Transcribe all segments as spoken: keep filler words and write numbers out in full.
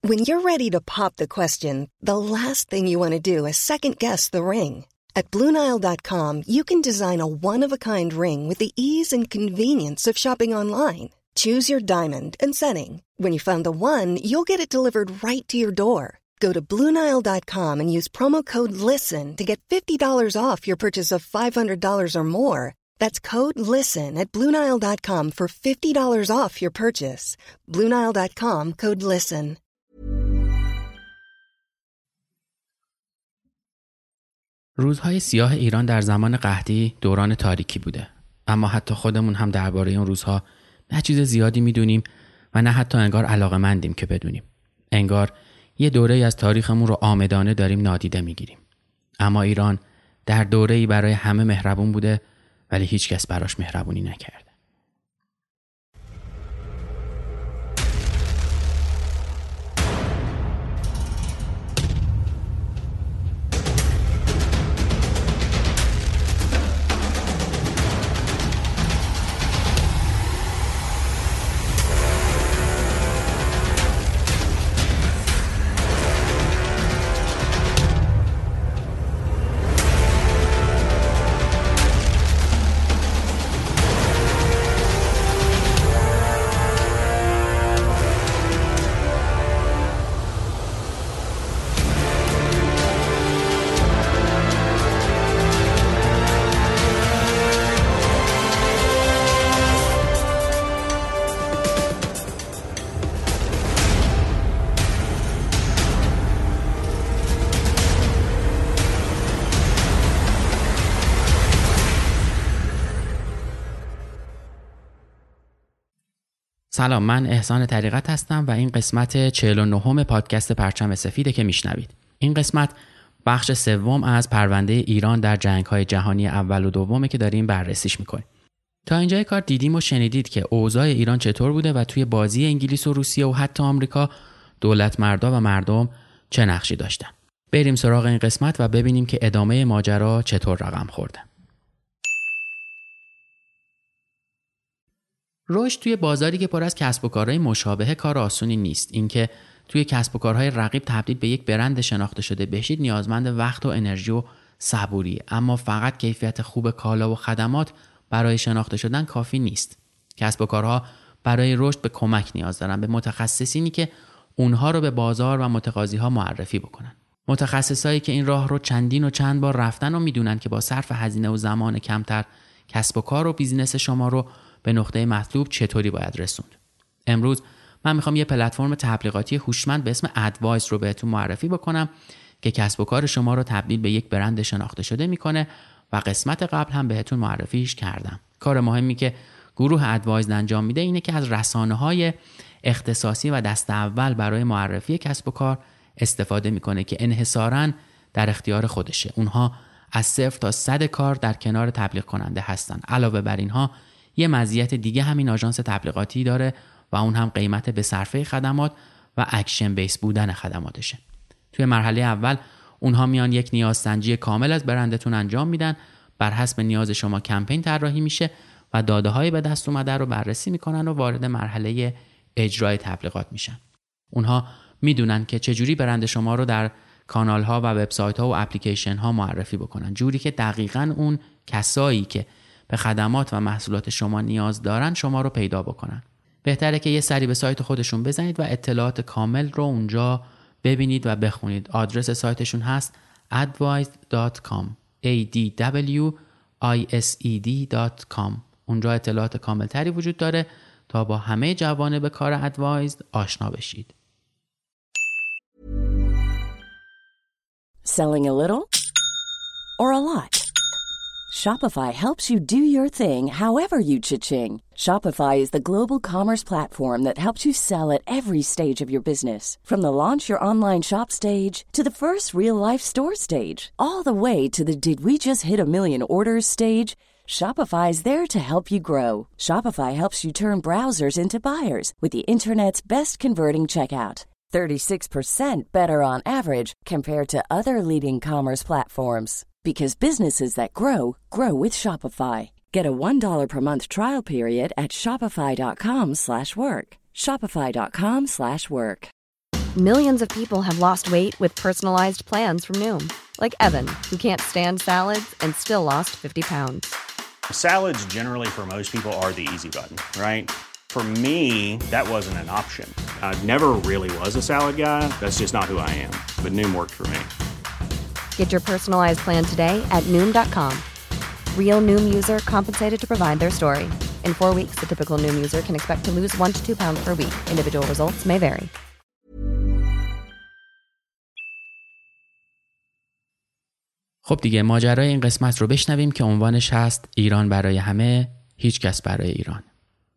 When you're ready to pop the question, the last thing you want to do is second-guess the ring. At Blue Nile dot com, you can design a one-of-a-kind ring with the ease and convenience of shopping online. Choose your diamond and setting. When you find the one, you'll get it delivered right to your door. Go to Blue Nile dot com and use promo code LISTEN to get fifty dollars off your purchase of five hundred dollars or more. That's code LISTEN at Blue Nile dot com for fifty dollars off your purchase. Blue Nile dot com, code LISTEN. روزهای سیاه ایران در زمان قحطی دوران تاریکی بوده. اما حتی خودمون هم درباره اون روزها نه چیز زیادی میدونیم و نه حتی انگار علاقه‌مندیم که بدونیم. انگار یه دوره‌ای از تاریخمون رو عامدانه داریم نادیده میگیریم. اما ایران در دوره‌ای برای همه مهربون بوده ولی هیچ کس براش مهربونی نکرد. سلام، من احسان طریقت هستم و این قسمت چهل و نهم پادکست پرچم سفیده که میشنوید. این قسمت بخش سوم از پرونده ایران در جنگ‌های جهانی اول و دومه که داریم بررسیش میکنیم. تا اینجای کار دیدیم و شنیدید که اوضاع ایران چطور بوده و توی بازی انگلیس و روسیه و حتی آمریکا دولت مردا و مردم چه نقشی داشتن. بریم سراغ این قسمت و ببینیم که ادامه ماجرا چطور رقم خورده. رشد توی بازاری که پر از کسب و کارهای مشابه کار آسونی نیست. اینکه توی کسب و کارهای رقیب تبدیل به یک برند شناخته شده بشید نیازمند وقت و انرژی و صبوری، اما فقط کیفیت خوب کالا و خدمات برای شناخته شدن کافی نیست. کسب و کارها برای رشد به کمک نیاز دارن، به متخصصینی که اونها رو به بازار و متقاضی‌ها معرفی بکنن. متخصصایی که این راه رو چندین و چند بار رفتن و میدونن که با صرف هزینه و زمان کمتر کسب و کار و بیزینس شما رو به نقطه مطلوب چطوری باید رسوند. امروز من میخوام یه پلتفرم تبلیغاتی هوشمند به اسم ادوایز رو بهتون معرفی بکنم که کسب و کار شما رو تبدیل به یک برند شناخته شده میکنه و قسمت قبل هم بهتون معرفیش کردم. کار مهمی که گروه ادوایز انجام میده اینه که از رسانه‌های اختصاصی و دست اول برای معرفی کسب و کار استفاده میکنه که انحصاراً در اختیار خودشه. اونها از صفر تا صد کار در کنار تبلیغ کننده هستن. علاوه بر اینها یه مزیت دیگه همین آژانس تبلیغاتی داره و اون هم قیمت به صرفه خدمات و اکشن بیس بودن خدماتشه. توی مرحله اول اونها میان یک نیازسنجی کامل از برندتون انجام میدن، بر حسب نیاز شما کمپین طراحی میشه و داده‌های به دست اومده رو بررسی میکنن و وارد مرحله اجرای تبلیغات میشن. اونها میدونن که چجوری برند شما رو در کانال‌ها و وبسایت‌ها و اپلیکیشن‌ها معرفی بکنن، جوری که دقیقاً اون کسایی که به خدمات و محصولات شما نیاز دارن شما رو پیدا بکنن. بهتره که یه سری به سایت خودشون بزنید و اطلاعات کامل رو اونجا ببینید و بخونید. آدرس سایتشون هست advised دات کام a d w i s e d دات کام. اونجا اطلاعات کامل تری وجود داره تا با همه جوانب کار ادوایزد آشنا بشید. Selling a little or a lot? Shopify helps you do your thing however you cha-ching. Shopify is the global commerce platform that helps you sell at every stage of your business. From the launch your online shop stage to the first real-life store stage, all the way to the did we just hit a million orders stage. Shopify is there to help you grow. Shopify helps you turn browsers into buyers with the internet's best converting checkout. thirty-six percent better on average compared to other leading commerce platforms. Because businesses that grow, grow with Shopify. Get a one dollar per month trial period at shopify dot com slash work. shopify dot com slash work. Millions of people have lost weight with personalized plans from Noom. Like Evan, who can't stand salads and still lost fifty pounds. Salads generally for most people are the easy button, right? For me, that wasn't an option. I never really was a salad guy. That's just not who I am. But Noom worked for me. Get your personalized plan today at Noom dot com. Real Noom user compensated to provide their story. In four weeks, the typical Noom user can expect to lose one to two pounds per week. Individual results may vary. خب دیگه ماجرای این قسمت رو بشنویم که عنوانش هست ایران برای همه، هیچ کس برای ایران.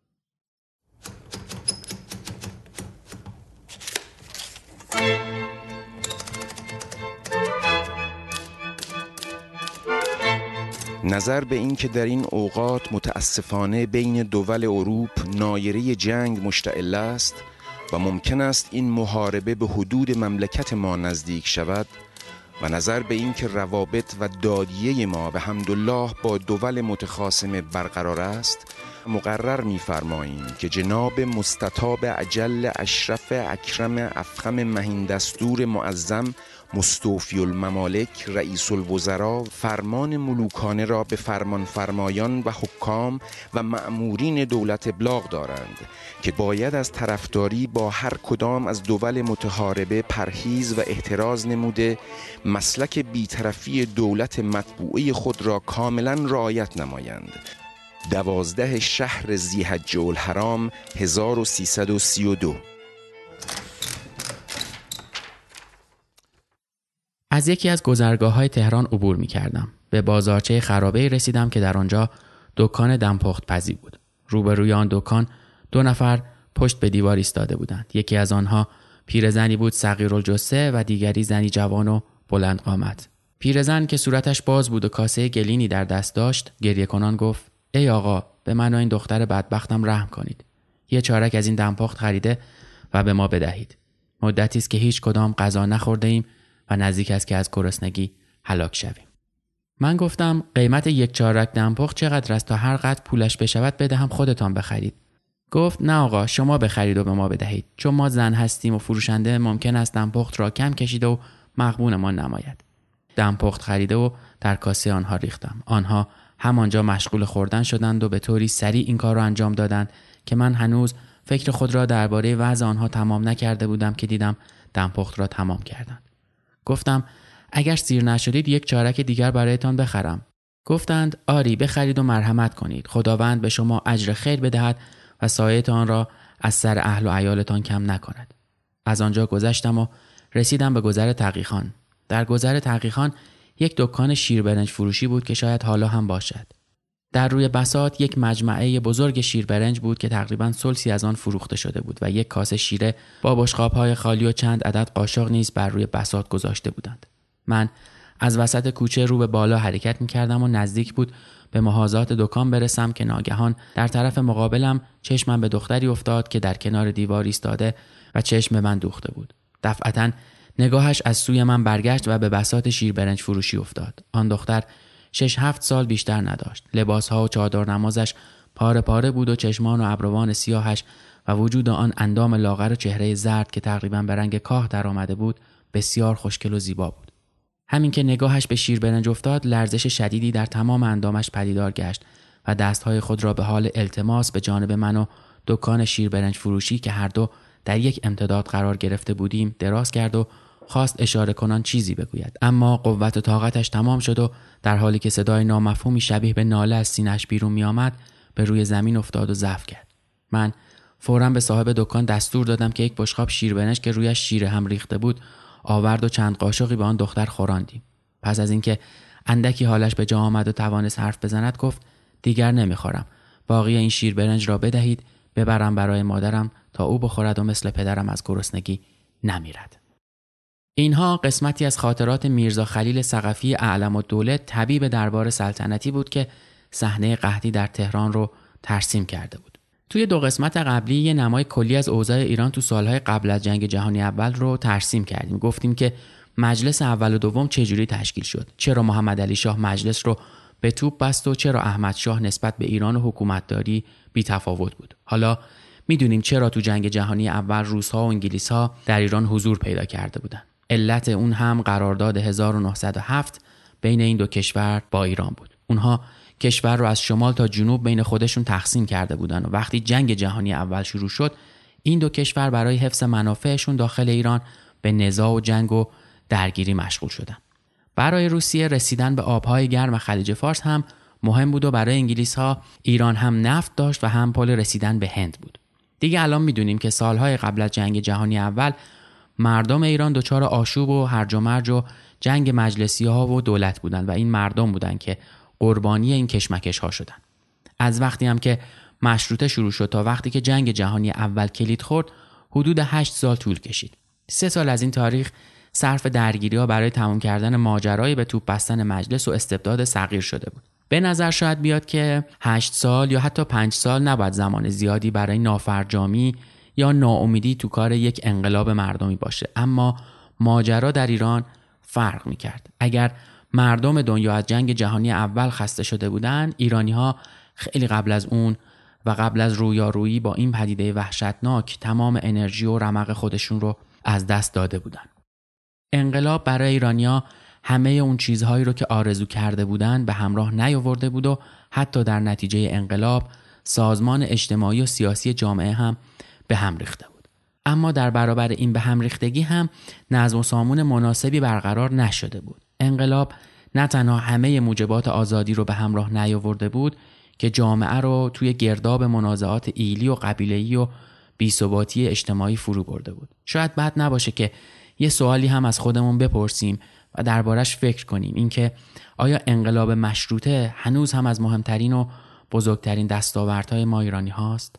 نظر به این که در این اوقات متاسفانه بین دول اروپ نایره جنگ مشتعل است و ممکن است این محاربه به حدود مملکت ما نزدیک شود و نظر به این که روابط و دادیه ما به حمدالله با دول متخاصم برقرار است، مقرر می‌فرماییم که جناب مستطاب اجل اشرف اکرم افخم مهین دستور معظم مستوفی الممالک رئیس الوزراء فرمان ملوکانه را به فرمان فرمایان و حکام و مأمورین دولت ابلاغ دارند که باید از طرفداری با هر کدام از دول متحاربه پرهیز و احتراز نموده مسلک بی‌طرفی دولت مطبوعه خود را کاملا رعایت نمایند. دوازده شهر ذی‌حجة الحرام هزار و سیصد و سی و دو. از یکی از گذرگاه‌های تهران عبور می‌کردم. به بازارچه خرابه‌ای رسیدم که در آنجا دکان دمپخت پزی بود. روبروی آن دکان دو نفر پشت به دیوار ایستاده بودند. یکی از آنها پیرزنی بود صغیرالجثه و دیگری زنی جوان و بلند قامت. پیرزن که صورتش باز بود و کاسه گلینی در دست داشت، گریه کنان گفت: ای آقا، به من و این دختر بدبختم رحم کنید. یه چارک از این دمپخت خریده و به ما بدهید. مدتی است که هیچ کدام غذا نخورده ایم و نزدیک است که از گرسنگی هلاک شویم. من گفتم قیمت یک چارک دمپخت چقدر است تا هر قدر پولش بشود بدهم خودتان بخرید. گفت نه آقا، شما بخرید و به ما بدهید، چون ما زن هستیم و فروشنده ممکن است دمپخت را کم کشیده و مغبونمان نماید. دمپخت خریده و در کاسه آنها ریختم. آنها همانجا مشغول خوردن شدند و به طوری سریع این کار را انجام دادند که من هنوز فکر خود را درباره وضع آنها تمام نکرده بودم که دیدم دمپخت را تمام کردند. گفتم اگر سیر نشدید یک چارک دیگر برایتان بخرم. گفتند آری بخرید و مرحمت کنید. خداوند به شما اجر خیر بدهد و سایه‌تان را از سر اهل و عیالتان کم نکند. از آنجا گذشتم و رسیدم به گذر تقی‌خان. در گذر تقی‌خان یک دکان شیربرنج فروشی بود که شاید حالا هم باشد. در روی بساط یک مجمعه بزرگ شیربرنج بود که تقریباً ثلثی از آن فروخته شده بود و یک کاسه شیره با بشقاب‌های خالی و چند عدد قاشق نیز بر روی بساط گذاشته بودند. من از وسط کوچه رو به بالا حرکت می‌کردم و نزدیک بود به محاذات دکان برسم که ناگهان در طرف مقابلم چشمم به دختری افتاد که در کنار دیوار ایستاده و چشم به من دوخته بود. دفعتاً نگاهش از سوی من برگشت و به بساط شیربرنج فروشی افتاد. آن دختر شش هفت سال بیشتر نداشت. لباسها و چادر نمازش پاره پاره بود و چشمان و ابروان سیاهش و وجود آن اندام لاغر و چهره زرد که تقریباً به رنگ کاه در آمده بود بسیار خوشگل و زیبا بود. همین که نگاهش به شیربرنج افتاد لرزش شدیدی در تمام اندامش پدیدار گشت و دستهای خود را به حال التماس به جانب من و دکان شیربرنج فروشی که هر دو در یک امتداد قرار گرفته بودیم دراز کرد و خواست اشاره کنان چیزی بگوید، اما قوت و طاقتش تمام شد و در حالی که صدای نامفهومی شبیه به ناله از سینه‌اش بیرون می آمد به روی زمین افتاد و ضعف کرد. من فوراً به صاحب دکان دستور دادم که یک بشقاب شیربرنج که رویش شیر هم ریخته بود آورد و چند قاشقی به آن دختر خوراندیم. پس از اینکه اندکی حالش به جا آمد و توانست حرف بزند گفت دیگر نمیخورم. باقی این شیربرنج را بدهید ببرم برای مادرم تا او بخورد و مثل پدرم از گرسنگی نمیرد. اینها قسمتی از خاطرات میرزا خلیل ثقفی اعلم الدوله طبیب دربار سلطنتی بود که صحنه قحطی در تهران رو ترسیم کرده بود. توی دو قسمت قبلی یه نمای کلی از اوضاع ایران تو سالهای قبل از جنگ جهانی اول رو ترسیم کردیم. گفتیم که مجلس اول و دوم چجوری تشکیل شد، چرا محمد علی شاه مجلس رو به توپ بست و چرا احمد شاه نسبت به ایران و حکومتداری بی تفاوت بود. حالا میدونیم چرا تو جنگ جهانی اول روس‌ها و انگلیس‌ها در ایران حضور پیدا کرده بودن. علت اون هم قرارداد هزار و نهصد و هفت بین این دو کشور با ایران بود. اونها کشور رو از شمال تا جنوب بین خودشون تقسیم کرده بودن و وقتی جنگ جهانی اول شروع شد این دو کشور برای حفظ منافعشون داخل ایران به نزاع و جنگ و درگیری مشغول شدن. برای روسیه رسیدن به آبهای گرم خلیج فارس هم مهم بود و برای انگلیس‌ها ایران هم نفت داشت و هم پل رسیدن به هند بود. دیگه الان میدونیم که سالهای قبل از جنگ جهانی اول مردم ایران دچار آشوب و هرج و مرج و جنگ مجلسی‌ها و دولت بودن و این مردم بودن که قربانی این کشمکش‌ها شدن. از وقتی هم که مشروطه شروع شد تا وقتی که جنگ جهانی اول کلید خورد حدود هشت سال طول کشید. سه سال از این تاریخ صرف درگیری‌ها برای تمام کردن ماجرای به توپ بستن مجلس و استبداد صغیر شده بود. به نظر شاید بیاد که هشت سال یا حتی پنج سال نباید زمان زیادی برای نافرجامی یا ناامیدی تو کار یک انقلاب مردمی باشه، اما ماجرا در ایران فرق می‌کرد. اگر مردم دنیا از جنگ جهانی اول خسته شده بودن، ایرانی‌ها خیلی قبل از اون و قبل از رویارویی با این پدیده وحشتناک تمام انرژی و رمق خودشون رو از دست داده بودن. انقلاب برای ایرانی‌ها همه اون چیزهایی رو که آرزو کرده بودن به همراه نیاورده بود و حتی در نتیجه انقلاب سازمان اجتماعی و سیاسی جامعه هم به هم ریخته بود. اما در برابر این به هم ریختگی هم نظم و سامون مناسبی برقرار نشده بود. انقلاب نه تنها همه موجبات آزادی رو به همراه نیاورده بود که جامعه رو توی گرداب منازعات ایلی و قبیله‌ای و بی‌ثباتی اجتماعی فرو برده بود. شاید بد نباشه که یه سوالی هم از خودمون بپرسیم و دربارش فکر کنیم، اینکه آیا انقلاب مشروطه هنوز هم از مهمترین و بزرگترین دستاوردهای ما ایرانی هاست؟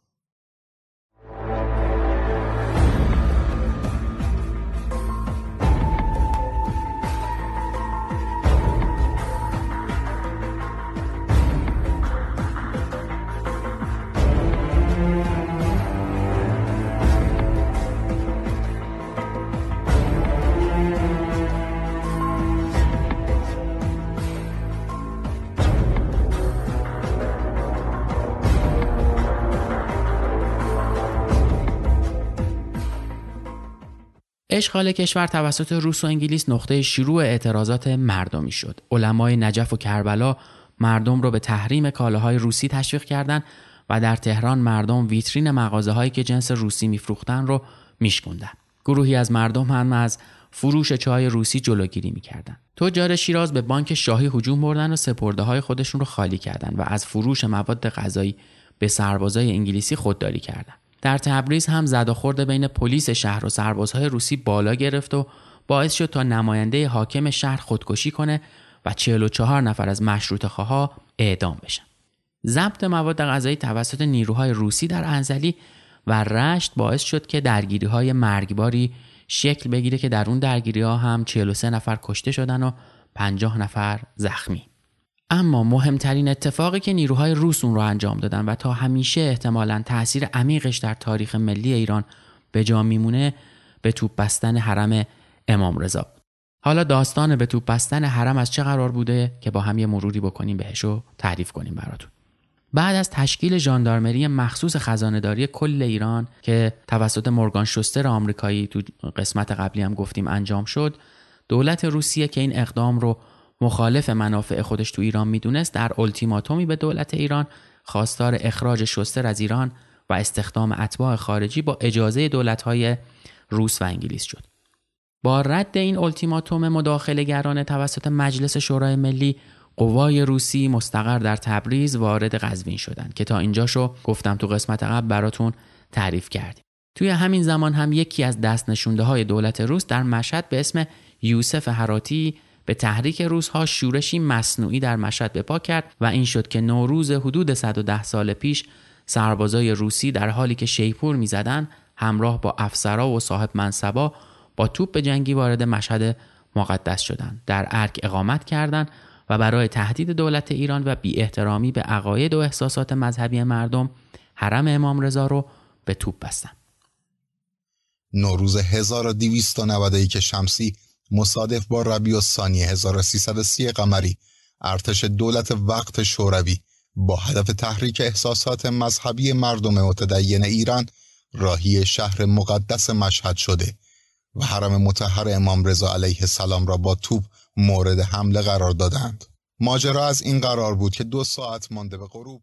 اشغال کشور توسط روس و انگلیس نقطه شروع اعتراضات مردمی شد. علمای نجف و کربلا مردم رو به تحریم کالاهای روسی تشویق کردند و در تهران مردم ویترین مغازه‌هایی که جنس روسی میفروختن رو میشکوندن. گروهی از مردم هم از فروش چای روسی جلوگیری میکردن. تجار شیراز به بانک شاهی هجوم بردن و سپرده‌های خودشون رو خالی کردن و از فروش مواد غذایی به سربازای انگلیسی خودداری کردن. در تبریز هم زد و خورد بین پلیس شهر و سربازهای روسی بالا گرفت و باعث شد تا نماینده حاکم شهر خودکشی کنه و چهل و چهار نفر از مشروطه‌خواها اعدام بشن. ضبط مواد غذایی توسط نیروهای روسی در انزلی و رشت باعث شد که درگیری‌های مرگباری شکل بگیره که در اون درگیری‌ها هم چهل و سه نفر کشته شدن و پنجاه نفر زخمی. اما مهمترین اتفاقی که نیروهای روس اون رو انجام دادن و تا همیشه احتمالاً تأثیر عمیقش در تاریخ ملی ایران به جا میمونه به توپ بستن حرم امام رضا. حالا داستان به توپ بستن حرم از چه قرار بوده که با هم یه مروری بکنیم بهش و تعریف کنیم براتون. بعد از تشکیل ژاندارمری مخصوص خزانه‌داری کل ایران که توسط مورگان شوستر آمریکایی تو قسمت قبلی هم گفتیم انجام شد، دولت روسیه که این اقدام رو مخالف منافع خودش تو ایران میدونست در التیماتومی به دولت ایران خواستار اخراج شوستر از ایران و استخدام اتباع خارجی با اجازه دولت‌های روس و انگلیس شد. با رد این التیماتوم مداخله‌گرانه توسط مجلس شورای ملی، قوای روسی مستقر در تبریز وارد قزوین شدند که تا اینجاشو گفتم تو قسمت قبل براتون تعریف کردیم. توی همین زمان هم یکی از دست نشونده‌های دولت روس در مشهد به اسم یوسف هراتی به تحریک روس‌ها شورشی مصنوعی در مشهد به پا کرد و این شد که نوروز حدود صد و ده سال پیش سربازای روسی در حالی که شیپور می‌زدن همراه با افسرا و صاحب منصبا با توپ جنگی وارد مشهد مقدس شدند، در ارگ اقامت کردند و برای تهدید دولت ایران و بی احترامی به عقاید و احساسات مذهبی مردم حرم امام رضا رو به توپ بستند. نوروز هزار و دویست و نود و یک شمسی مصادف با ربیع الثانی هزار و سیصد و سی قمری، ارتش دولت وقت شوروی با هدف تحریک احساسات مذهبی مردم متدین ایران راهی شهر مقدس مشهد شده و حرم مطهر امام رضا علیه السلام را با توپ مورد حمله قرار دادند. ماجرا از این قرار بود که دو ساعت مانده به غروب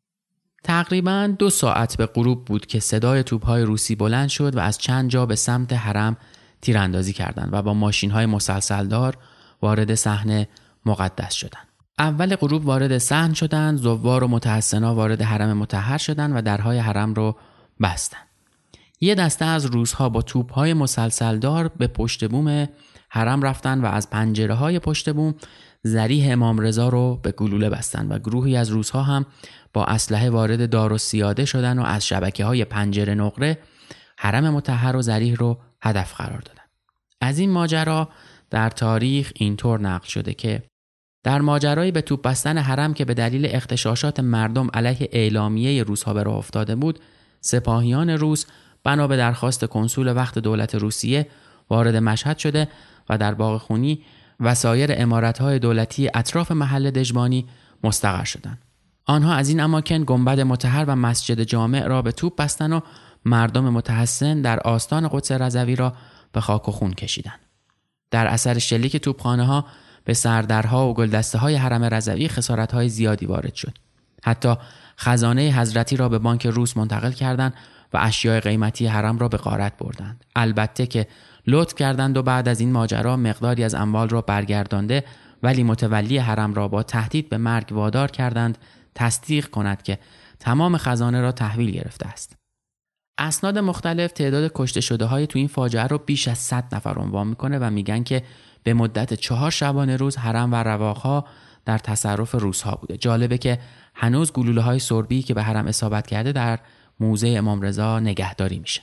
تقریباً دو ساعت به غروب بود که صدای توپ‌های روسی بلند شد و از چند جا به سمت حرم تیراندازی کردند و با ماشین‌های مسلسلدار وارد صحن مقدس شدند. اول غروب وارد صحن شدند، زوار و متحسنا وارد حرم مطهر شدند و درهای حرم رو بستند. یه دسته از روس‌ها با توپ‌های مسلسلدار به پشت بوم حرم رفتند و از پنجره‌های پشت بوم ذریح امام رضا رو به گلوله بستند و گروهی از روس‌ها هم با اسلحه وارد دارالسیاده شدند و از شبکه‌های پنجره نقره حرم مطهر و ذریح رو هدف قرار دادند. از این ماجرا در تاریخ اینطور نقل شده که در ماجرای به توپ بستن حرم که به دلیل اغتشاشات مردم علیه اعلامیه روس‌ها به راه افتاده بود، سپاهیان روس بنا به درخواست کنسول وقت دولت روسیه وارد مشهد شده و در باغ خونی و سایر عمارت‌های دولتی اطراف محل دژبانی مستقر شدند. آنها از این اماکن گنبد مطهر و مسجد جامع را به توپ بستند و مردم متحسن در آستان قدس رضوی را به خاک و خون کشیدند. در اثر شلیک توپخانه‌ها به سردرها و گلدسته‌های حرم رضوی خسارت‌های زیادی وارد شد. حتی خزانه حضرتی را به بانک روس منتقل کردند و اشیاء قیمتی حرم را به غارت بردند. البته که لطف کردند و بعد از این ماجرا مقداری از اموال را برگردانده، ولی متولی حرم را با تهدید به مرگ وادار کردند تصدیق کند که تمام خزانه را تحویل گرفته است. اسناد مختلف تعداد کشته شده های تو این فاجعه رو بیش از صد نفر عنوان میکنه و میگن که به مدت چهار شبانه روز حرم و رواقها در تصرف روس‌ها بوده. جالبه که هنوز گلوله های سربی که به حرم اصابت کرده در موزه امام رضا نگهداری میشه.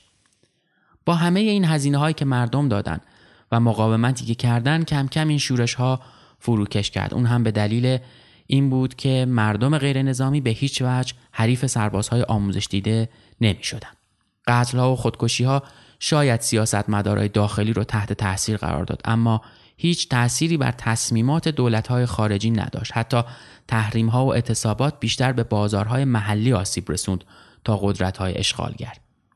با همه این هزینه هایی که مردم دادن و مقاومتی که کردن، کم کم این شورش ها فروکش کرد. اون هم به دلیل این بود که مردم غیر نظامی به هیچ وجه حریف سربازهای آموزش دیده نمی شدن. قتل ها و خودکشی ها شاید سیاستمدارای داخلی رو تحت تاثیر قرار داد، اما هیچ تأثیری بر تصمیمات دولت‌های خارجی نداشت. حتی تحریم ها و اعتصابات بیشتر به بازارهای محلی آسیب رسوند تا قدرت‌های اشغالگر.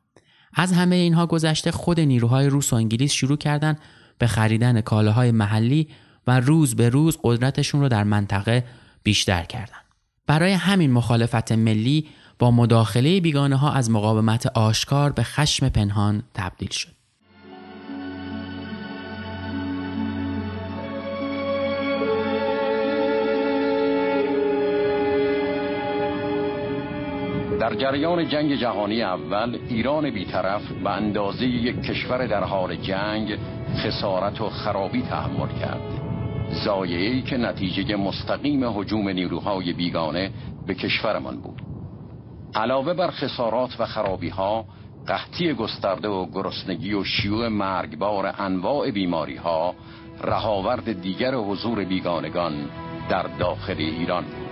از همه اینها گذشته خود نیروهای روس و انگلیس شروع کردند به خریدن کالاهای محلی و روز به روز قدرتشون رو در منطقه بیشتر کردند. برای همین مخالفت ملی با مداخله بیگانه ها از مقاومت آشکار به خشم پنهان تبدیل شد. در جریان جنگ جهانی اول ایران بی‌طرف به اندازه یک کشور در حال جنگ خسارت و خرابی تحمل کرد، ضایعه‌ای که نتیجه مستقیم هجوم نیروهای بیگانه به کشورمان بود. علاوه بر خسارات و خرابی‌ها، قحطی گسترده و گرسنگی و شیوع مرگبار انواع بیماری‌ها رهاورد دیگر حضور بیگانگان در داخل ایران بود.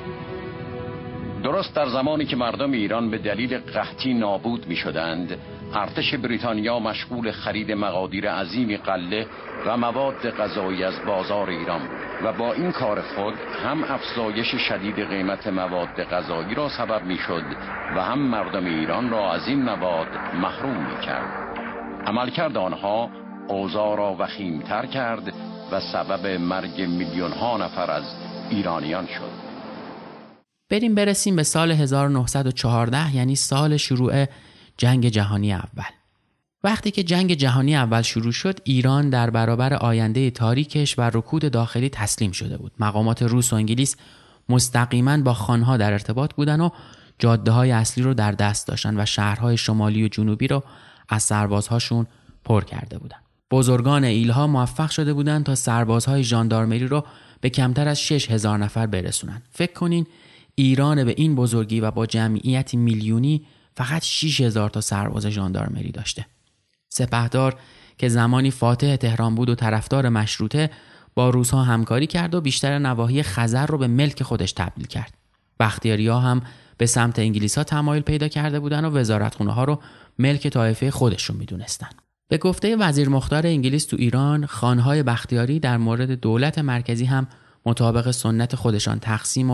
درست در زمانی که مردم ایران به دلیل قحطی نابود می شدند، ارتش بریتانیا مشغول خرید مقادیر عظیمی غله و مواد غذایی از بازار ایران بود و با این کار خود هم افزایش شدید قیمت مواد غذایی را سبب می شد و هم مردم ایران را از این مواد محروم می کرد. عملکرد آنها اوضاع را وخیمتر کرد و سبب مرگ میلیون ها نفر از ایرانیان شد. بریم برسیم به سال هزار و نهصد و چهارده، یعنی سال شروع جنگ جهانی اول. وقتی که جنگ جهانی اول شروع شد، ایران در برابر آینده تاریکش و رکود داخلی تسلیم شده بود. مقامات روس و انگلیس مستقیما با خانها در ارتباط بودن و جاده‌های اصلی رو در دست داشتن و شهرهای شمالی و جنوبی رو از سربازهاشون پر کرده بودن. بزرگان ایلها موفق شده بودن تا سربازهای ژاندارمری رو به کمتر از شش هزار نفر برسونن. فکر کنین ایران به این بزرگی و با جمعیت میلیونی فقط شش هزار تا سرباز ژاندارمری داشته. سپهدار که زمانی فاتح تهران بود و طرفدار مشروطه، با روس‌ها همکاری کرد و بیشتر نواحی خزر رو به ملک خودش تبدیل کرد. بختیاری‌ها هم به سمت انگلیس‌ها تمایل پیدا کرده بودن و وزارتخونه‌ها رو ملک طایفه خودشون می‌دونستن. به گفته وزیر مختار انگلیس تو ایران، خانهای بختیاری در مورد دولت مرکزی هم مطابق سنت خودشان تقسیم و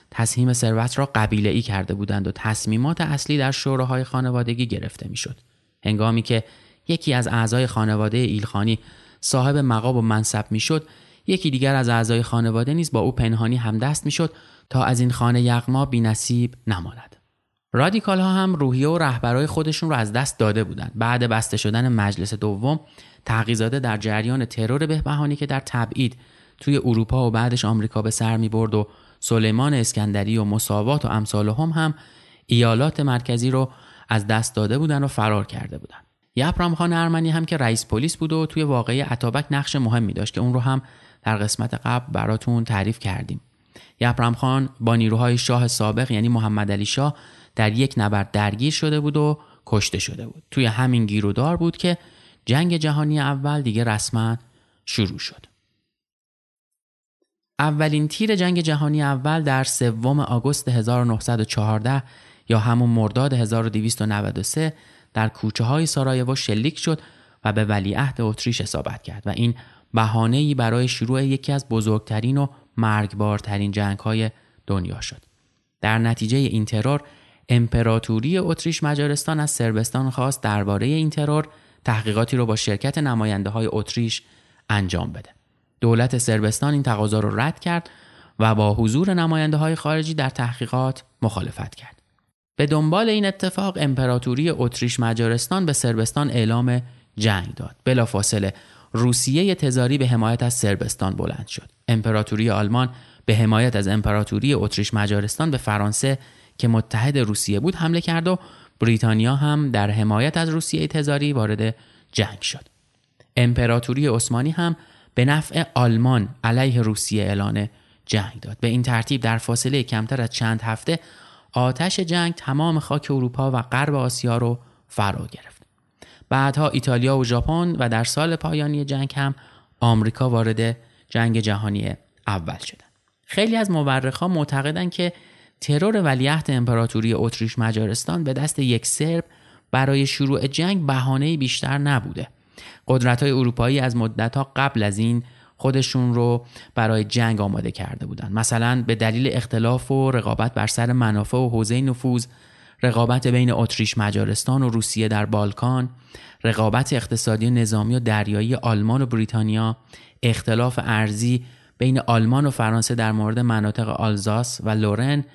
تسهیم ثروت را قبیله‌ای کرده بودند و تصمیمات اصلی در شوراهای خانوادگی گرفته میشد. هنگامی که یکی از اعضای خانواده ایلخانی صاحب مقام و منصب میشد، یکی دیگر از اعضای خانواده نیز با او پنهانی همدست میشد تا از این خانه یغما بی‌نصیب نماند. رادیکال ها هم روحیه و رهبرای خودشون رو از دست داده بودند. بعد بسته شدن مجلس دوم، تقی‌زاده در جریان ترور بهبهانی که در تبعید توی اروپا و بعدش آمریکا به سر می‌برد و سلیمان اسکندری و مساوات و امثالهم هم ایالات مرکزی رو از دست داده بودن و فرار کرده بودن. یپرام خان ارمنی هم که رئیس پلیس بود و توی واقعه اتابک نقش مهمی داشت که اون رو هم در قسمت قبل براتون تعریف کردیم. یپرام خان با نیروهای شاه سابق یعنی محمد علی شاه در یک نبرد درگیر شده بود و کشته شده بود. توی همین گیرودار بود که جنگ جهانی اول دیگه رسما شروع شد. اولین تیر جنگ جهانی اول در سوم آگوست هزار و نهصد و چهارده یا همون مرداد هزار و دویست و نود و سه در کوچه های سارایوو شلیک شد و به ولیعهد اتریش اصابت کرد و این بهانه‌ای برای شروع یکی از بزرگترین و مرگبارترین جنگ‌های دنیا شد. در نتیجه این ترور امپراتوری اتریش مجارستان از صربستان خواست درباره این ترور تحقیقاتی رو با شرکت نماینده‌های اتریش انجام بده. دولت صربستان این تقاضا رو رد کرد و با حضور نماینده‌های خارجی در تحقیقات مخالفت کرد. به دنبال این اتفاق امپراتوری اتریش مجارستان به صربستان اعلام جنگ داد. بلافاصله روسیه تزاری به حمایت از صربستان بلند شد. امپراتوری آلمان به حمایت از امپراتوری اتریش مجارستان به فرانسه که متحد روسیه بود حمله کرد و بریتانیا هم در حمایت از روسیه تزاری وارد جنگ شد. امپراتوری عثمانی هم به نفع آلمان علیه روسیه اعلان جنگ داد. به این ترتیب در فاصله کمتر از چند هفته آتش جنگ تمام خاک اروپا و غرب آسیا رو فرا گرفت. بعدها ایتالیا و ژاپن و در سال پایانی جنگ هم آمریکا وارد جنگ جهانی اول شدند. خیلی از مورخان معتقدند که ترور ولیعهد امپراتوری اتریش مجارستان به دست یک سرب برای شروع جنگ بهانه‌ای بیشتر نبوده. قدرت‌های اروپایی از مدت‌ها قبل از این خودشون رو برای جنگ آماده کرده بودند. مثلا به دلیل اختلاف و رقابت بر سر منافع و حوزه نفوذ، رقابت بین اتریش مجارستان و روسیه در بالکان، رقابت اقتصادی و نظامی و دریایی آلمان و بریتانیا، اختلاف ارضی بین آلمان و فرانسه در مورد مناطق آلزاس و لورن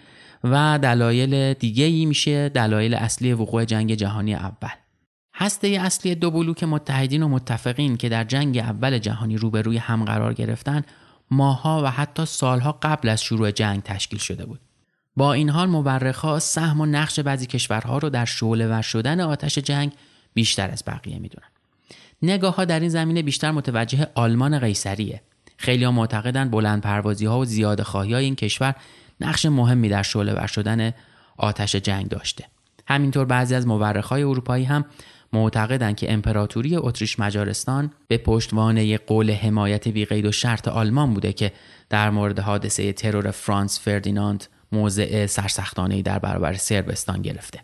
و دلایل دیگه‌ای میشه دلایل اصلی وقوع جنگ جهانی اول. هسته اصلی دو بلوک متحدین و متفقین که در جنگ اول جهانی روبروی هم قرار گرفتن ماه‌ها و حتی سالها قبل از شروع جنگ تشکیل شده بود. با این حال مورخ‌ها سهم و نقش بعضی کشورها رو در شعله‌ور شدن آتش جنگ بیشتر از بقیه میدونن. نگاه‌ها در این زمینه بیشتر متوجه آلمان قیصریه. خیلی‌ها معتقدند بلند پروازی‌ها و زیاده خواهی‌های این کشور نقش مهمی در شعله‌ور شدن آتش جنگ داشته. همینطور بعضی از مورخ‌های اروپایی هم معتقدند که امپراتوری اتریش مجارستان به پشتوانه قول حمایت بی‌قید و شرط آلمان بوده که در مورد حادثه ترور فرانس فردیناند موضع سرسختانه‌ای در برابر صربستان گرفته.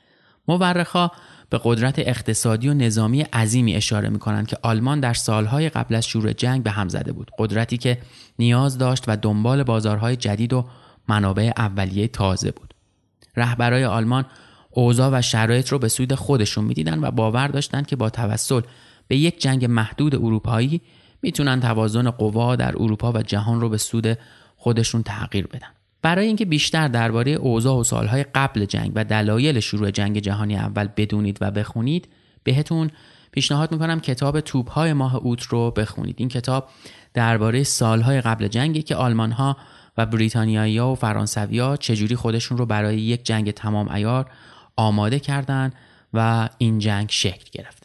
مورخ‌ها به قدرت اقتصادی و نظامی عظیمی اشاره می‌کنند که آلمان در سالهای قبل از شروع جنگ به هم زده بود. قدرتی که نیاز داشت و دنبال بازارهای جدید و منابع اولیه تازه بود. رهبرای آلمان اوضاع و شرایط رو به سود خودشون می‌دیدن و باور داشتند که با توسل به یک جنگ محدود اروپایی میتونن توازن قوا در اروپا و جهان رو به سود خودشون تغییر بدن. برای اینکه بیشتر درباره اوضاع و سالهای قبل جنگ و دلایل شروع جنگ جهانی اول بدونید و بخونید، بهتون پیشنهاد میکنم کتاب توپ‌های ماه اوت رو بخونید. این کتاب درباره سالهای قبل جنگی که آلمان‌ها و بریتانیایی‌ها و فرانسوی‌ها چجوری خودشون رو برای یک جنگ تمام عیار آماده کردن و این جنگ شکل گرفت.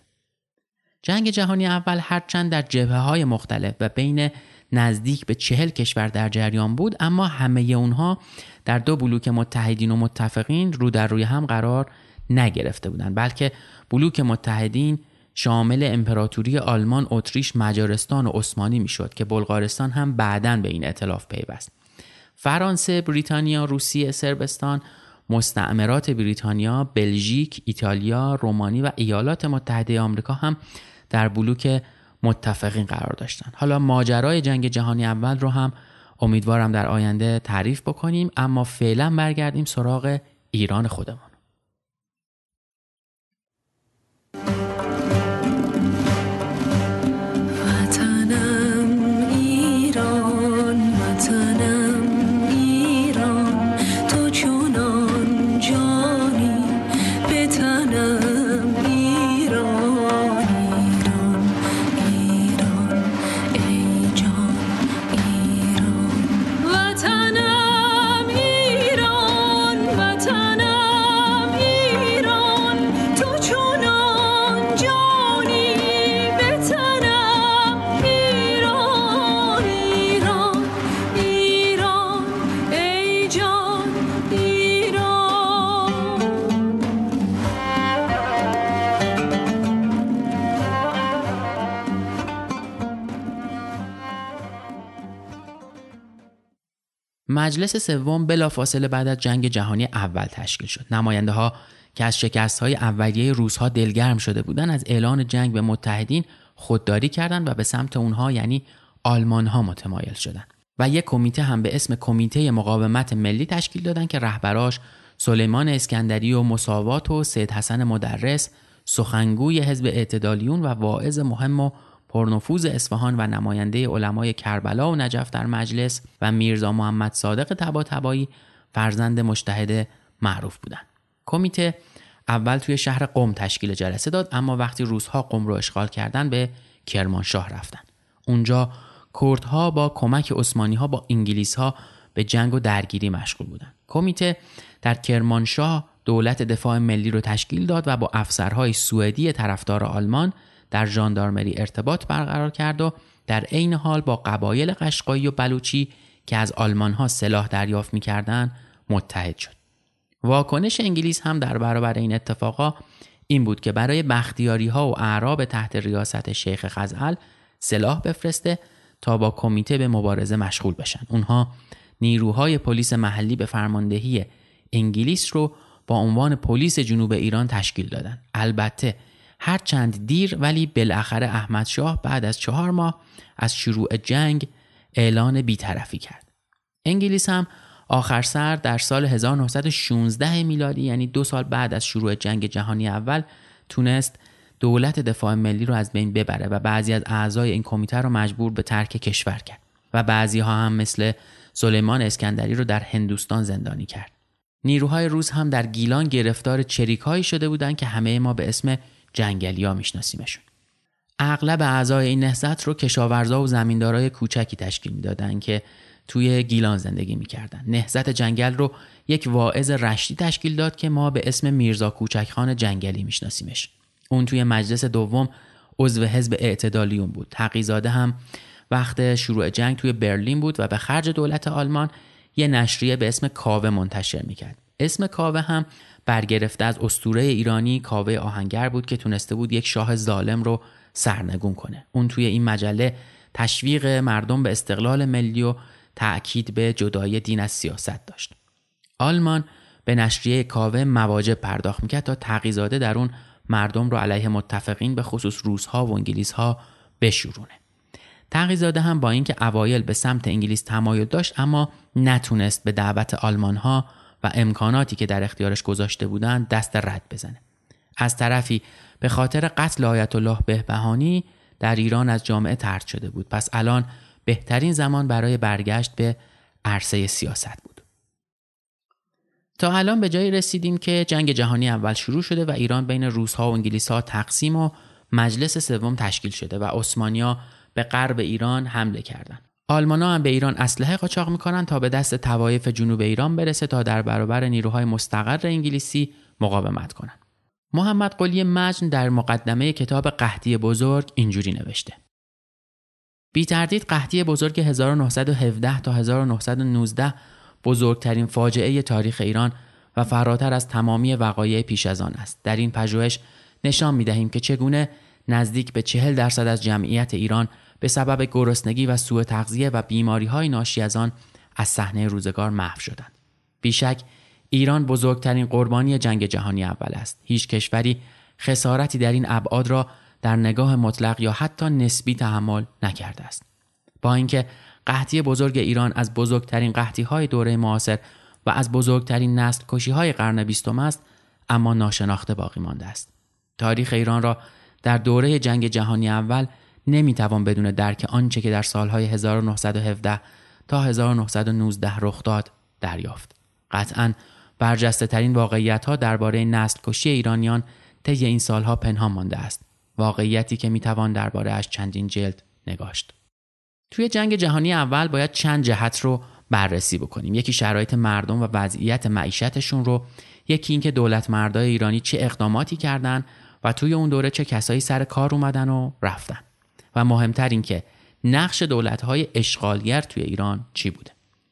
جنگ جهانی اول هرچند در جبهه‌های مختلف و بین نزدیک به چهل کشور در جریان بود، اما همه اونها در دو بلوک متحدین و متفقین رو در روی هم قرار نگرفته بودند، بلکه بلوک متحدین شامل امپراتوری آلمان، اتریش، مجارستان و عثمانی میشد که بلغارستان هم بعداً به این ائتلاف پیوست. فرانسه، بریتانیا، روسیه، صربستان، مستعمرات بریتانیا، بلژیک، ایتالیا، رومانی و ایالات متحده آمریکا هم در بلوک متفقین قرار داشتن. حالا ماجرای جنگ جهانی اول رو هم امیدوارم در آینده تعریف بکنیم، اما فعلا برگردیم سراغ ایران خودمون. مجلس سوم بلافاصله بعد از جنگ جهانی اول تشکیل شد. نماینده ها که از شکست‌های اولیه روس‌ها دلگرم شده بودند، از اعلان جنگ به متحدین خودداری کردند و به سمت اونها یعنی آلمان‌ها متمایل شدند و یک کمیته هم به اسم کمیته مقاومت ملی تشکیل دادند که رهبراش سلیمان اسکندری و مساوات و سید حسن مدرس، سخنگوی حزب اعتدالیون و واعظ مهم و پرنفوذ اصفهان و نماینده علمای کربلا و نجف در مجلس و میرزا محمد صادق طباطبایی فرزند مجتهد معروف بودند. کمیته اول توی شهر قم تشکیل جلسه داد، اما وقتی روس‌ها قم رو اشغال کردن به کرمانشاه رفتن. اونجا کردها با کمک عثمانی‌ها با انگلیس‌ها به جنگ و درگیری مشغول بودند. کمیته در کرمانشاه دولت دفاع ملی رو تشکیل داد و با افسرهای سوئدی طرفدار آلمان در ژاندارمری ارتباط برقرار کرد و در عین حال با قبایل قشقایی و بلوچی که از آلمان‌ها سلاح دریافت می‌کردند متحد شد. واکنش انگلیس هم در برابر این اتفاقا این بود که برای بختیاری‌ها و اعراب تحت ریاست شیخ خزعل سلاح بفرسته تا با کمیته به مبارزه مشغول بشن. اونها نیروهای پلیس محلی به فرماندهی انگلیس رو با عنوان پلیس جنوب ایران تشکیل دادن. البته هر چند دیر ولی بالاخره احمد شاه بعد از چهار ماه از شروع جنگ اعلان بی‌طرفی کرد. انگلیس هم آخر سر در سال هزار و نهصد و شانزده میلادی، یعنی دو سال بعد از شروع جنگ جهانی اول، تونست دولت دفاع ملی رو از بین ببره و بعضی از اعضای این کمیته رو مجبور به ترک کشور کرد و بعضی ها هم مثل سلیمان اسکندری رو در هندوستان زندانی کرد. نیروهای روس هم در گیلان گرفتار چریک‌هایی شده بودند که همه ما به اسم جنگلیا میشناسیمشون. اغلب اعضای این نهضت رو کشاورزا و زمیندارای کوچکی تشکیل میدادن که توی گیلان زندگی میکردن. نهضت جنگل رو یک واعظ رشتی تشکیل داد که ما به اسم میرزا کوچکخان جنگلی میشناسیمش. اون توی مجلس دوم عضو حزب اعتدالیون بود. تقی‌زاده هم وقت شروع جنگ توی برلین بود و به خرج دولت آلمان یه نشریه به اسم کاوه منتشر میکرد. اسم کاوه هم برگرفته از اسطوره ایرانی کاوه آهنگر بود که تونسته بود یک شاه ظالم رو سرنگون کنه. اون توی این مجله تشویق مردم به استقلال ملی و تأکید به جدایی دین از سیاست داشت. آلمان به نشریه کاوه مواجب پرداخت میکرد تا تقی‌زاده در اون مردم رو علیه متفقین به خصوص روس‌ها و انگلیس‌ها بشورونه. تقی‌زاده هم با اینکه اوایل به سمت انگلیس تمایل داشت، اما نتونست به دعوت آلمان‌ها و امکاناتی که در اختیارش گذاشته بودند دست رد بزنه. از طرفی به خاطر قتل آیت الله بهبهانی در ایران از جامعه طرد شده بود. پس الان بهترین زمان برای برگشت به عرصه سیاست بود. تا الان به جایی رسیدیم که جنگ جهانی اول شروع شده و ایران بین روس‌ها و انگلیس‌ها تقسیم و مجلس سوم تشکیل شده و عثمانی‌ها به غرب ایران حمله کردند. آلمان‌ها هم به ایران اسلحه قاچاق می‌کنن تا به دست طوایف جنوب ایران برسه تا در برابر نیروهای مستقر انگلیسی مقاومت کنند. محمد قلی مجن در مقدمه کتاب قحطی بزرگ اینجوری نوشته: بی تردید قحطی بزرگ هزار و نهصد و هفده تا هزار و نهصد و نوزده بزرگترین فاجعه تاریخ ایران و فراتر از تمامی وقایع پیش از آن است. در این پژوهش نشان می‌دهیم که چگونه نزدیک به چهل درصد از جمعیت ایران به سبب گرسنگی و سوء تغذیه و بیماری‌های ناشی از آن از صحنه روزگار محو شدند. بیشک ایران بزرگترین قربانی جنگ جهانی اول است. هیچ کشوری خسارتی در این ابعاد را در نگاه مطلق یا حتی نسبی تحمل نکرده است. با اینکه قحطی بزرگ ایران از بزرگترین قحطی‌های دوره معاصر و از بزرگترین نسل کشی‌های قرن بیستم است، اما ناشناخته باقی مانده است. تاریخ ایران را در دوره جنگ جهانی اول نمیتوان بدون درک آنچه که در سالهای هزار و نهصد و هفده تا هزار و نهصد و نوزده رخ داد دریافت. قطعاً برجسته ترین واقعیت ها درباره نسل کشی ایرانیان طی این سالها پنهان مانده است. واقعیتی که میتوان درباره اش چندین جلد نگاشت. توی جنگ جهانی اول باید چند جهت رو بررسی بکنیم. یکی شرایط مردم و وضعیت معیشتشون رو، یکی اینکه دولت مردای ایرانی چه اقداماتی کردن و توی اون دوره چه کسایی سر کار اومدن و رفتن، و مهمتر این که نقش دولت‌های اشغالگر توی ایران چی بوده.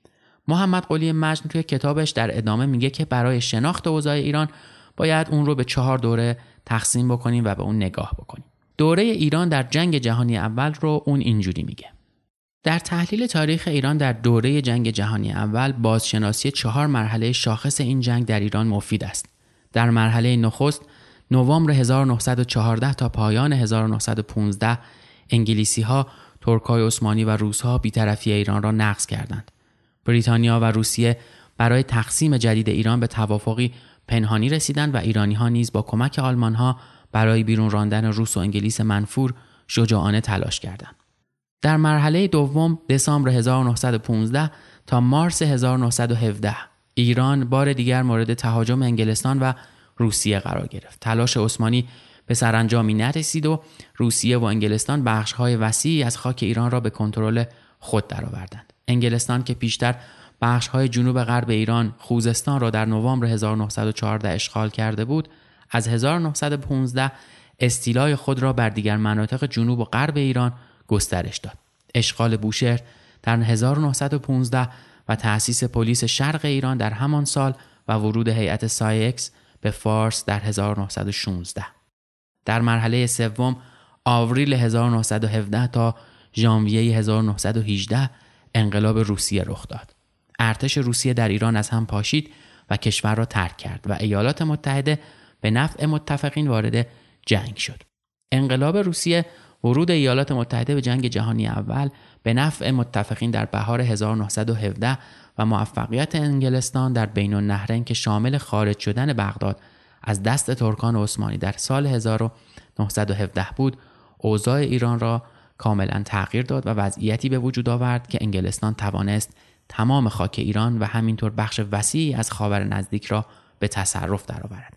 محمد قلی مجن توی کتابش در ادامه میگه که برای شناخت اوضاع ایران باید اون رو به چهار دوره تقسیم بکنیم و به اون نگاه بکنیم. دوره ایران در جنگ جهانی اول رو اون اینجوری میگه: در تحلیل تاریخ ایران در دوره جنگ جهانی اول، بازشناسی چهار مرحله شاخص این جنگ در ایران مفید است. در مرحله نخست، نوامبر هزار و نهصد و چهارده تا پایان هزار و نهصد و پانزده، انگلیسی‌ها، ترک‌های عثمانی و روس‌ها بی‌طرفی ایران را نقض کردند. بریتانیا و روسیه برای تقسیم جدید ایران به توافقی پنهانی رسیدند و ایرانی‌ها نیز با کمک آلمان‌ها برای بیرون راندن روس و انگلیس منفور شجاعانه تلاش کردند. در مرحله دوم، دسامبر هزار و نهصد و پانزده تا مارس هزار و نهصد و هفده، ایران بار دیگر مورد تهاجم انگلستان و روسیه قرار گرفت. تلاش عثمانی به سرانجامی نرسید و روسیه و انگلستان بخش‌های وسیعی از خاک ایران را به کنترل خود درآوردند. انگلستان که پیشتر بخش‌های جنوب غرب ایران، خوزستان را در نوامبر هزار و نهصد و چهارده اشغال کرده بود، از هزار و نهصد و پانزده استیلای خود را بر دیگر مناطق جنوب و غرب ایران گسترش داد. اشغال بوشهر در هزار و نهصد و پانزده و تأسیس پلیس شرق ایران در همان سال و ورود هیئت سایکس به فارس در هزار و نهصد و شانزده. در مرحله سوم، آوریل هزار و نهصد و هفده تا ژانویه هزار و نهصد و هجده، انقلاب روسیه رخ داد. ارتش روسیه در ایران از هم پاشید و کشور را ترک کرد و ایالات متحده به نفع متفقین وارد جنگ شد. انقلاب روسیه، ورود ایالات متحده به جنگ جهانی اول، به نفع متفقین در بهار هزار و نهصد و هفده و موفقیت انگلستان در بین النهرین که شامل خارج شدن بغداد از دست ترکان عثمانی در سال هزار و نهصد و هفده بود، اوضاع ایران را کاملا تغییر داد و وضعیتی به وجود آورد که انگلستان توانست تمام خاک ایران و همینطور بخش وسیعی از خاور نزدیک را به تصرف درآورد.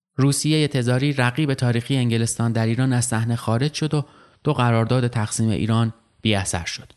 روسیه تزاری، رقیب تاریخی انگلستان در ایران، از صحنه خارج شد و دو قرارداد تقسیم ایران بی اثر شد.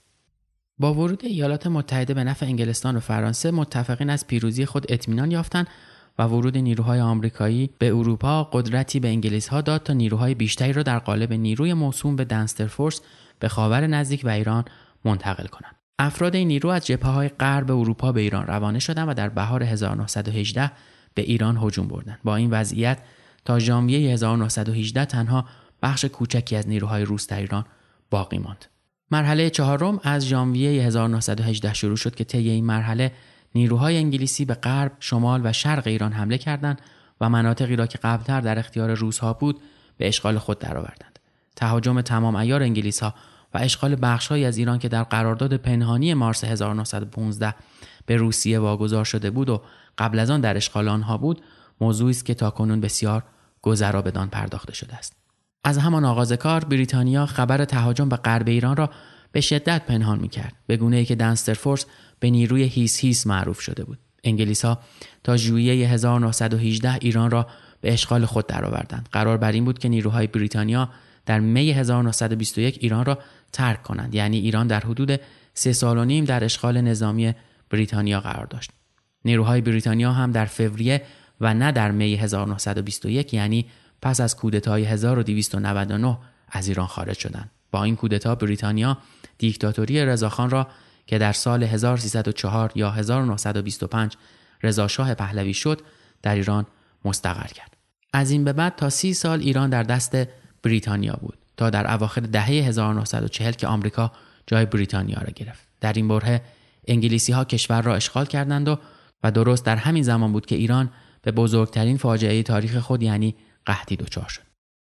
با ورود ایالات متحده به نفع انگلستان و فرانسه، متفقین از پیروزی خود اطمینان یافتند و ورود نیروهای آمریکایی به اروپا قدرتی به انگلیس‌ها داد تا نیروهای بیشتری را در قالب نیروی موسوم به دنستر فورس به خاور نزدیک و ایران منتقل کنند. افراد این نیرو از جبهه‌های غرب اروپا به ایران روانه شدند و در بهار هزار و نهصد و هجده به ایران هجوم بردند. با این وضعیت تا ژانویه هزار و نهصد و هجده تنها بخش کوچکی از نیروهای روس در ایران باقی ماند. مرحله چهارم از ژانویه هزار و نهصد و هجده شروع شد که طی این مرحله نیروهای انگلیسی به غرب، شمال و شرق ایران حمله کردند و مناطقی را که قبلتر در اختیار روس‌ها بود به اشغال خود درآوردند. تهاجم تمام عیار انگلیس‌ها و اشغال بخش‌هایی از ایران که در قرارداد پنهانی مارس هزار و نهصد و پانزده به روسیه واگذار شده بود و قبل از آن در اشغال آنها بود، موضوعی است که تاکنون بسیار گذرا بدان پرداخته شده است. از همان آغاز کار، بریتانیا خبر تهاجم به غرب ایران را به شدت پنهان می‌کرد، به گونه‌ای که دنستر فورس به نیروی هیس هیس معروف شده بود. انگلیس‌ها تا ژوئیه هزار و نهصد و هجده ایران را به اشغال خود درآوردند. قرار بر این بود که نیروهای بریتانیا در می هزار و نهصد و بیست و یک ایران را ترک کنند، یعنی ایران در حدود سه سال و نیم در اشغال نظامی بریتانیا قرار داشت. نیروهای بریتانیا هم در فوریه و نه در می هزار و نهصد و بیست و یک، یعنی پس از کودتای هزار و دویست و نود و نه از ایران خارج شدند. با این کودتا بریتانیا دیکتاتوری رضاخان را که در سال هزار و سیصد و چهار یا هزار و نهصد و بیست و پنج رضاشاه پهلوی شد، در ایران مستقر کرد. از این به بعد تا سی سال ایران در دست بریتانیا بود تا در اواخر دهه هزار و نهصد و چهل که آمریکا جای بریتانیا را گرفت. در این برهه انگلیسی‌ها کشور را اشغال کردند و و درست در همین زمان بود که ایران به بزرگترین فاجعه تاریخ خود یعنی قحطی دچار شد.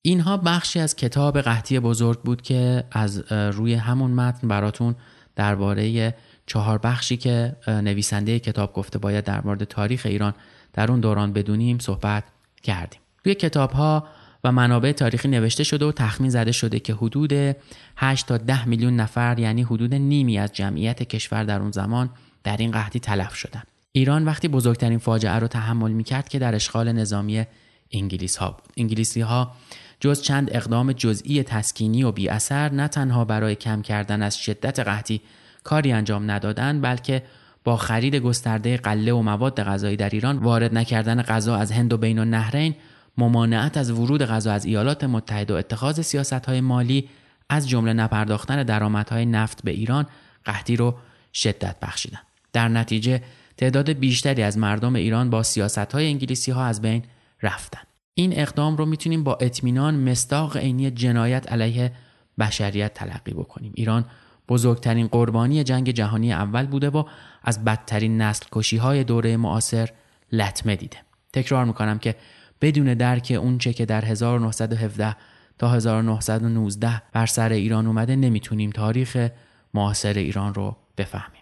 اینها بخشی از کتاب قحطی بزرگ بود که از روی همون متن براتون درباره چهار بخشی که نویسنده کتاب گفته باید در مورد تاریخ ایران در اون دوران بدونیم صحبت کردیم. روی کتاب‌ها و منابع تاریخی نوشته شده و تخمین زده شده که حدود هشت تا ده میلیون نفر، یعنی حدود نیمی از جمعیت کشور در اون زمان در این قحطی تلف شدن. ایران وقتی بزرگترین فاجعه رو تحمل می‌کرد که در اشغال نظامی انگلیس‌ها بود. انگلیسی‌ها جز چند اقدام جزئی تسکینی و بی اثر نه تنها برای کم کردن از شدت قحطی کاری انجام ندادند، بلکه با خرید گسترده غله و مواد غذایی در ایران، وارد نکردن غذا از هند و بین النهرین، ممانعت از ورود غذا از ایالات متحده و اتخاذ سیاست‌های مالی از جمله نپرداختن درآمدهای نفت به ایران قحطی رو شدت بخشیدند. در نتیجه تعداد بیشتری از مردم ایران با سیاست‌های انگلیسی‌ها از بین رفتند. این اقدام رو میتونیم با اطمینان مصداق عینی جنایت علیه بشریت تلقی بکنیم. ایران بزرگترین قربانی جنگ جهانی اول بوده و از بدترین نسل کشی‌های دوره معاصر لطمه دیده. تکرار میکنم که بدون درک اون چه که در هزار و نهصد و هفده تا هزار و نهصد و نوزده بر سر ایران اومده نمیتونیم تاریخ معاصر ایران رو بفهمیم.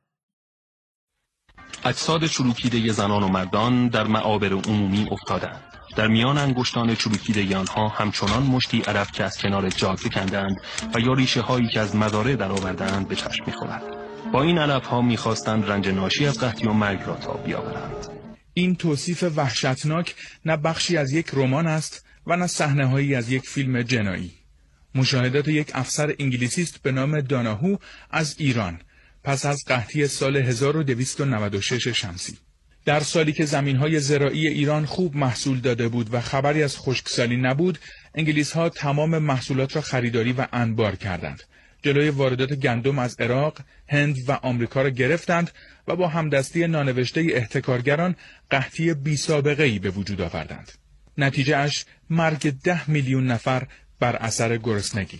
اجساد چروکیده زنان و مردان در معابر عمومی افتادند. در میان انگشتان چروکیده آنها همچنان مشتی علف که از کنار جاده کندند و یا ریشه هایی که از مزارع درآوردند به چشم می‌خورد. با این علف ها می‌خواستند رنج ناشی از قحطی و مرگ را تا بیاورند. این توصیف وحشتناک نه بخشی از یک رمان است و نه صحنه‌هایی از یک فیلم جنایی. مشاهدات یک افسر انگلیسی است به نام داناهو از ایران پس از قحطی سال هزار و دویست و نود و شش شمسی. در سالی که زمین‌های زراعی ایران خوب محصول داده بود و خبری از خشکسالی نبود، انگلیس‌ها تمام محصولات را خریداری و انبار کردند. جلوی واردات گندم از عراق، هند و آمریکا را گرفتند و با همدستی نانوشته احتکارگران قحطی بی‌سابقه‌ای به وجود آوردند. نتیجه اش مرگ ده میلیون نفر بر اثر گرسنگی.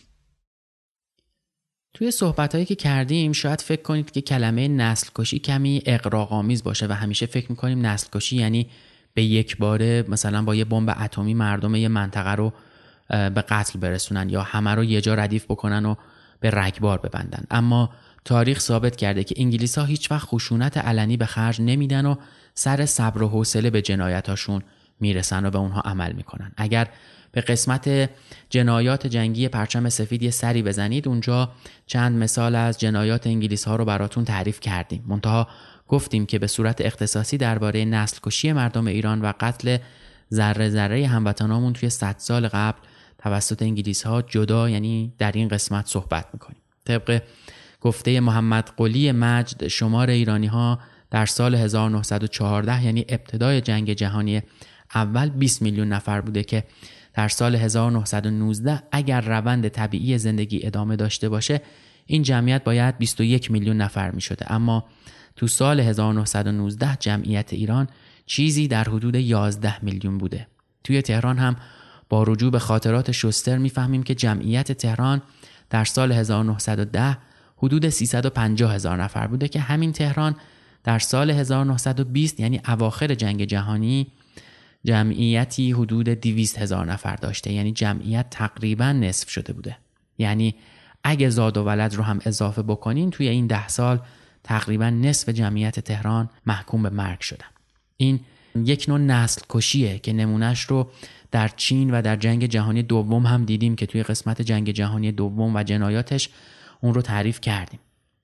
توی صحبتایی که کردیم شاید فکر کنید که کلمه نسل کشی کمی اغراق‌آمیز باشه و همیشه فکر می‌کنیم نسل کشی یعنی به یک باره مثلا با یه بمب اتمی مردم یه منطقه رو به قتل برسونن یا همه رو یه جا ردیف بکنن و به رگبار ببندن. اما تاریخ ثابت کرده که انگلیس‌ها هیچ وقت خشونت علنی به خرج نمیدن و سر صبر و حوصله به جنایتاشون میرسن و به اونها عمل میکنن. اگر به قسمت جنایات جنگی پرچم سفید یه سری بزنید، اونجا چند مثال از جنایات انگلیس‌ها رو براتون تعریف کردیم. منتها گفتیم که به صورت اختصاصی درباره نسل کشی مردم ایران و قتل ذره ذره هموطنامون توی صد سال قبل توسط انگلیس‌ها جدا، یعنی در این قسمت صحبت میکنیم. طبق گفته محمد قلی مجد، شمار ایرانی‌ها در سال هزار و نهصد و چهارده یعنی ابتدای جنگ جهانی اول بیست میلیون نفر بوده که در سال هزار و نهصد و نوزده اگر روند طبیعی زندگی ادامه داشته باشه این جمعیت باید بیست و یک میلیون نفر می شده. اما تو سال هزار و نهصد و نوزده جمعیت ایران چیزی در حدود یازده میلیون بوده. توی تهران هم با رجوع به خاطرات شوستر میفهمیم که جمعیت تهران در سال هزار و نهصد و ده حدود سیصد و پنجاه هزار نفر بوده که همین تهران در سال هزار و نهصد و بیست یعنی اواخر جنگ جهانی جمعیتی حدود دویست هزار نفر داشته، یعنی جمعیت تقریبا نصف شده بوده. یعنی اگه زاد و ولد رو هم اضافه بکنین توی این ده سال تقریبا نصف جمعیت تهران محکوم به مرگ شدن. این یک نوع نسل کشیه که نمونهش رو در چین و در جنگ جهانی دوم هم دیدیم که توی قسمت جنگ جهانی دوم و جنایاتش اون رو تعریف کردیم.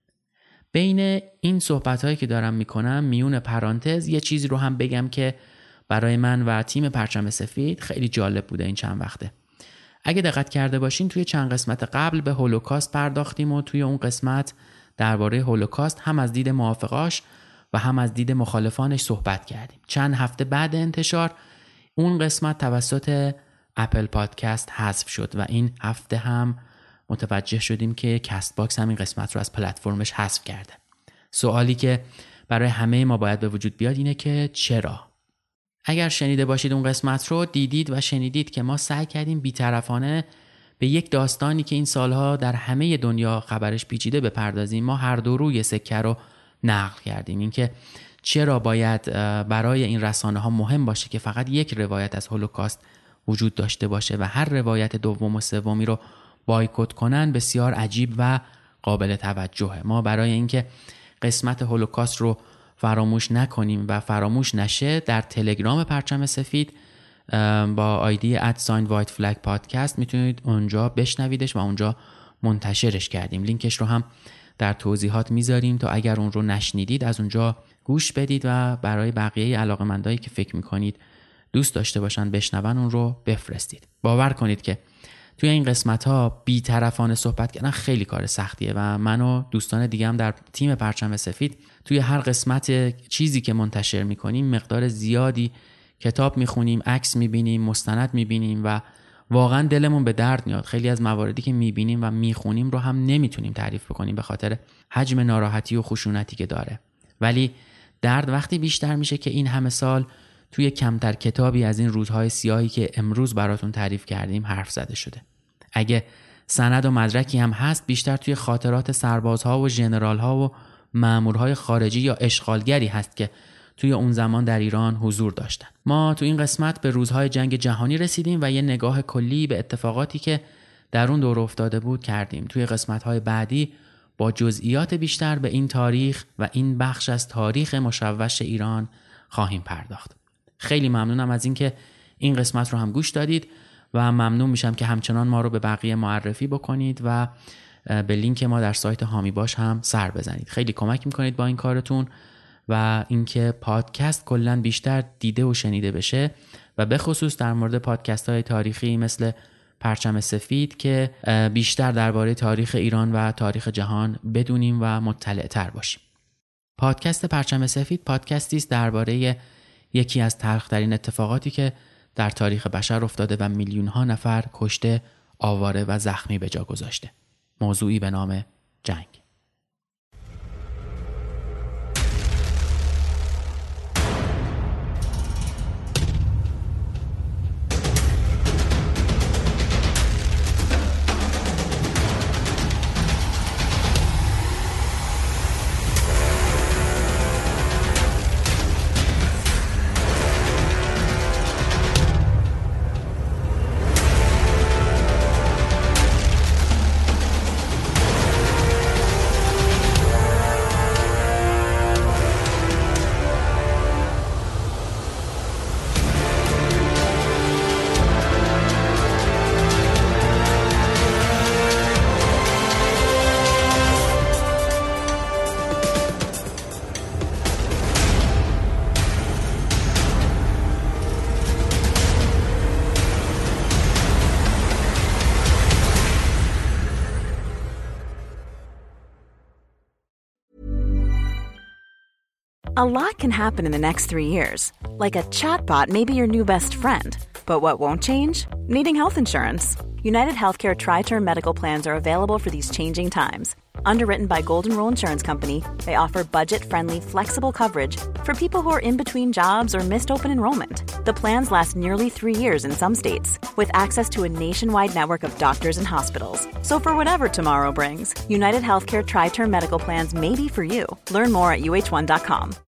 بین این صحبت‌هایی که دارم میکنم میون پرانتز یه چیزی رو هم بگم که برای من و تیم پرچم سفید خیلی جالب بوده این چند وقته. اگه دقت کرده باشین توی چند قسمت قبل به هولوکاست پرداختیم و توی اون قسمت درباره هولوکاست هم از دید موافقاش و هم از دید مخالفانش صحبت کردیم. چند هفته بعد انتشار اون قسمت توسط اپل پادکست حذف شد و این هفته هم متوجه شدیم که کست باکس هم این قسمت رو از پلتفرمش حذف کرده. سوالی که برای همه ما باید به وجود بیاد اینه که چرا؟ اگر شنیده باشید اون قسمت رو دیدید و شنیدید که ما سعی کردیم بی‌طرفانه به یک داستانی که این سالها در همه دنیا خبرش پیچیده بپردازیم. ما هر دو روی سکه رو نقل کردیم. اینکه چرا باید برای این رسانه ها مهم باشه که فقط یک روایت از هولوکاست وجود داشته باشه و هر روایت دوم و سومی رو بایکوت کنن بسیار عجیب و قابل توجهه. ما برای اینکه قسمت هولوکاست رو فراموش نکنیم و فراموش نشه در تلگرام پرچم سفید با آیدی ادساین وایت فلگ پادکست میتونید اونجا بشنویدش و اونجا منتشرش کردیم. لینکش رو هم در توضیحات میذاریم تا اگر اون رو نشنیدید از اونجا گوش بدید و برای بقیه علاقه‌مندایی که فکر میکنید دوست داشته باشن بشنون اون رو بفرستید. باور کنید که توی این قسمت ها بی‌طرفانه صحبت کردن خیلی کار سختیه و من و دوستان دیگه هم در تیم پرچم سفید توی هر قسمت چیزی که منتشر میکنیم مقدار زیادی کتاب میخونیم، عکس میبینیم، مستند میبینیم و واقعا دلمون به درد میاد. خیلی از مواردی که میبینیم و میخونیم رو هم نمیتونیم تعریف بکنیم به خاطر حجم ناراحتی و خشونتی که داره. ولی درد وقتی بیشتر میشه که این همه سال توی کمتر کتابی از این روزهای سیاهی که امروز براتون تعریف کردیم حرف زده شده. اگه سند و مدرکی هم هست بیشتر توی خاطرات سربازها و ژنرال‌ها و مامورهای خارجی یا اشغالگری هست که توی اون زمان در ایران حضور داشتن. ما تو این قسمت به روزهای جنگ جهانی رسیدیم و یه نگاه کلی به اتفاقاتی که در اون دور افتاده بود کردیم. توی قسمت‌های بعدی با جزئیات بیشتر به این تاریخ و این بخش از تاریخ مشوش ایران خواهیم پرداخت. خیلی ممنونم از اینکه این قسمت رو هم گوش دادید و ممنون میشم که همچنان ما رو به بقیه معرفی بکنید و به لینک ما در سایت هامی باش هم سر بزنید. خیلی کمک میکنید با این کارتون و اینکه پادکست کلاً بیشتر دیده و شنیده بشه و به خصوص در مورد پادکست های تاریخی مثل پرچم سفید که بیشتر درباره تاریخ ایران و تاریخ جهان بدونیم و مطلع تر باشیم. پادکست پرچم سفید پادکستی است درباره یکی از تلخ‌ترین اتفاقاتی که در تاریخ بشر افتاده و میلیون ها نفر کشته، آواره و زخمی به جا گذاشته. موضوعی به نام جنگ. A lot can happen in the next three years. Like a chatbot may be your new best friend. But what won't change? Needing health insurance. United Healthcare Tri-Term Medical Plans are available for these changing times. Underwritten by Golden Rule Insurance Company, they offer budget-friendly, flexible coverage for people who are in between jobs or missed open enrollment. The plans last nearly three years in some states, with access to a nationwide network of doctors and hospitals. So for whatever tomorrow brings, United Healthcare Tri-Term Medical Plans may be for you. Learn more at U H one dot com.